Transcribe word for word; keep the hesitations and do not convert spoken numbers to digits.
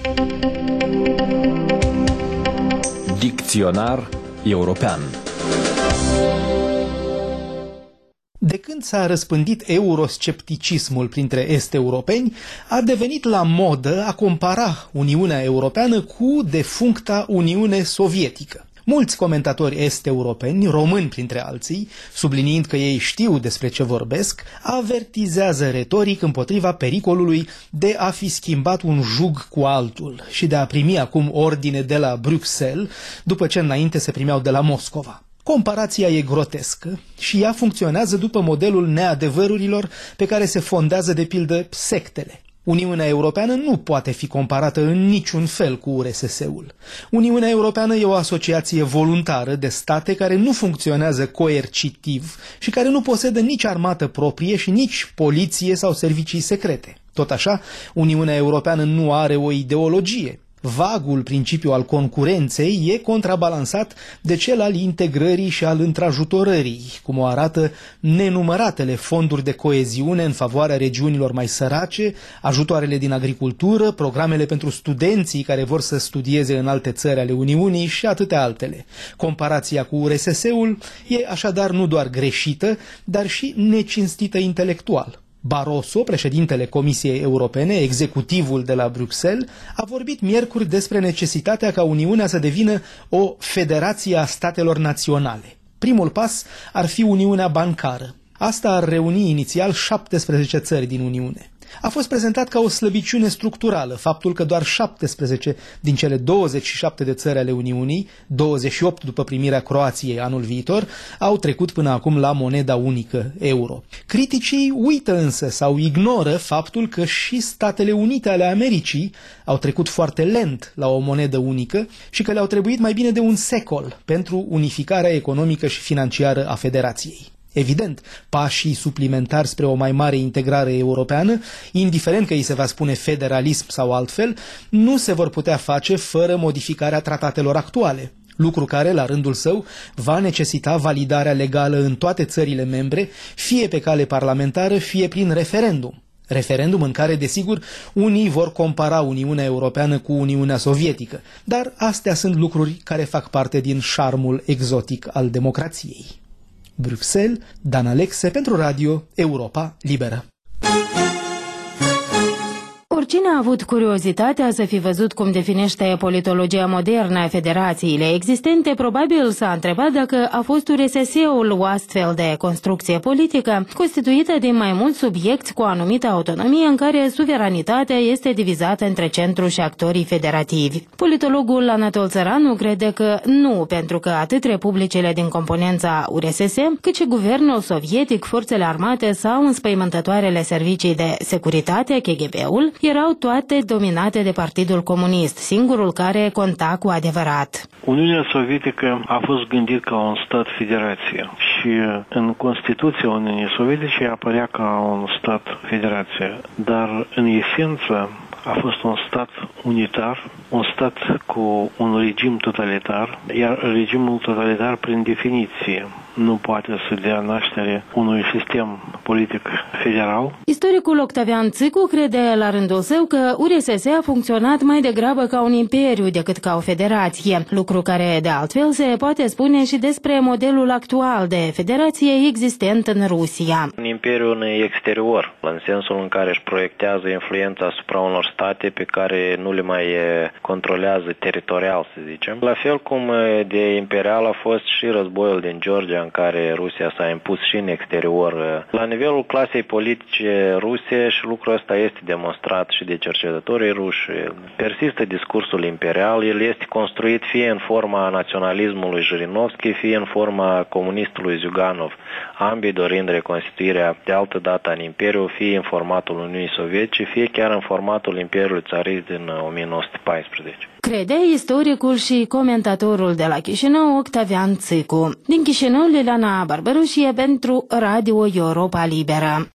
Dicționar european. De când s-a răspândit euroscepticismul printre est-europeni, a devenit la modă a compara Uniunea Europeană cu defuncta Uniune Sovietică. Mulți comentatori est-europeni, români printre alții, subliniind că ei știu despre ce vorbesc, avertizează retoric împotriva pericolului de a fi schimbat un jug cu altul și de a primi acum ordine de la Bruxelles, după ce înainte se primeau de la Moscova. Comparația e grotescă și ea funcționează după modelul neadevărurilor pe care se fondează de pildă sectele. Uniunea Europeană nu poate fi comparată în niciun fel cu U R S S-ul. Uniunea Europeană e o asociație voluntară de state care nu funcționează coercitiv și care nu posedă nici armată proprie și nici poliție sau servicii secrete. Tot așa, Uniunea Europeană nu are o ideologie. Vagul principiu al concurenței e contrabalansat de cel al integrării și al întrajutorării, cum o arată nenumăratele fonduri de coeziune în favoarea regiunilor mai sărace, ajutoarele din agricultură, programele pentru studenții care vor să studieze în alte țări ale Uniunii și atâtea altele. Comparația cu U R S S-ul e așadar nu doar greșită, dar și necinstită intelectual. Barroso, președintele Comisiei Europene, executivul de la Bruxelles, a vorbit miercuri despre necesitatea ca Uniunea să devină o federație a statelor naționale. Primul pas ar fi Uniunea bancară. Asta ar reuni inițial șaptesprezece țări din Uniune. A fost prezentat ca o slăbiciune structurală faptul că doar șaptesprezece din cele douăzeci și șapte de țări ale Uniunii, douăzeci și opt după primirea Croației anul viitor, au trecut până acum la moneda unică, euro. Criticii uită însă sau ignoră faptul că și Statele Unite ale Americii au trecut foarte lent la o monedă unică și că le-au trebuit mai bine de un secol pentru unificarea economică și financiară a federației. Evident, pașii suplimentari spre o mai mare integrare europeană, indiferent că îi se va spune federalism sau altfel, nu se vor putea face fără modificarea tratatelor actuale, lucru care, la rândul său, va necesita validarea legală în toate țările membre, fie pe cale parlamentară, fie prin referendum. Referendum în care, desigur, unii vor compara Uniunea Europeană cu Uniunea Sovietică, dar astea sunt lucruri care fac parte din șarmul exotic al democrației. Bruxelles, Dan Alexe pentru Radio Europa Liberă. Oricine a avut curiozitatea să fi văzut cum definește politologia modernă a federațiile existente, probabil s-a întrebat dacă a fost U R S S-ul o astfel de construcție politică, constituită din mai mulți subiecti cu o anumită autonomie în care suveranitatea este divizată între centru și actorii federativi. Politologul Anatol Țăranu crede că nu, pentru că atât republicile din componența U R S S, cât și guvernul sovietic, forțele armate sau înspăimântătoarele servicii de securitate, K G B-ul, erau toate dominate de Partidul Comunist, singurul care conta cu adevărat. Uniunea Sovietică a fost gândit ca un stat federație și în Constituția Uniunii Sovietice apărea ca un stat federație, dar în esență a fost un stat unitar, un stat cu un regim totalitar, iar regimul totalitar, prin definiție, nu poate să dea naștere unui sistem politic federal. Istoricul Octavian Țicu crede la rândul său că U R S S a funcționat mai degrabă ca un imperiu decât ca o federație, lucru care de altfel se poate spune și despre modelul actual de federație existent în Rusia. Un imperiu în exterior, în sensul în care își proiectează influența asupra unor state pe care nu le mai controlează teritorial, să zicem. La fel cum de imperial a fost și războiul din Georgia, în care Rusia s-a impus și în exterior. La nivelul clasei politice ruse, și lucrul ăsta este demonstrat și de cercetătorii ruși, persistă discursul imperial, el este construit fie în forma naționalismului Jirinovski, fie în forma comunistului Ziuganov, ambii dorind reconstituirea de altă dată în imperiu, fie în formatul Uniunii Sovietice, fie chiar în formatul Imperiului Țarist din o mie nouă sute paisprezece. Crede istoricul și comentatorul de la Chișinău, Octavian Țicu. Din Chișinău, Liliana Barbaroșie pentru Radio Europa Liberă.